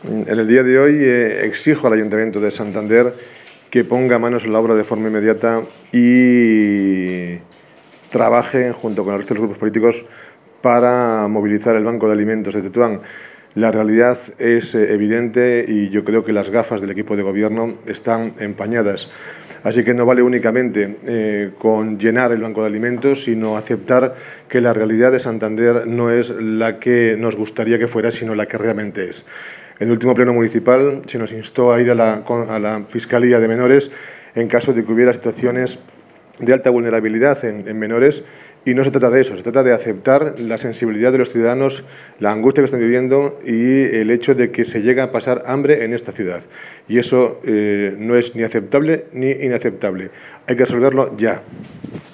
En el día de hoy exijo al Ayuntamiento de Santander que ponga manos a la obra de forma inmediata y trabaje junto con el resto de los grupos políticos para movilizar el Banco de Alimentos de Tetuán. La realidad es evidente y yo creo que las gafas del equipo de gobierno están empañadas. Así que no vale únicamente con llenar el banco de alimentos, sino aceptar que la realidad de Santander no es la que nos gustaría que fuera, sino la que realmente es. En el último pleno municipal se nos instó a ir a la Fiscalía de Menores en caso de que hubiera situaciones de alta vulnerabilidad en menores, y no se trata de eso, se trata de aceptar la sensibilidad de los ciudadanos, la angustia que están viviendo y el hecho de que se llega a pasar hambre en esta ciudad. Y eso no es ni aceptable ni inaceptable. Hay que resolverlo ya.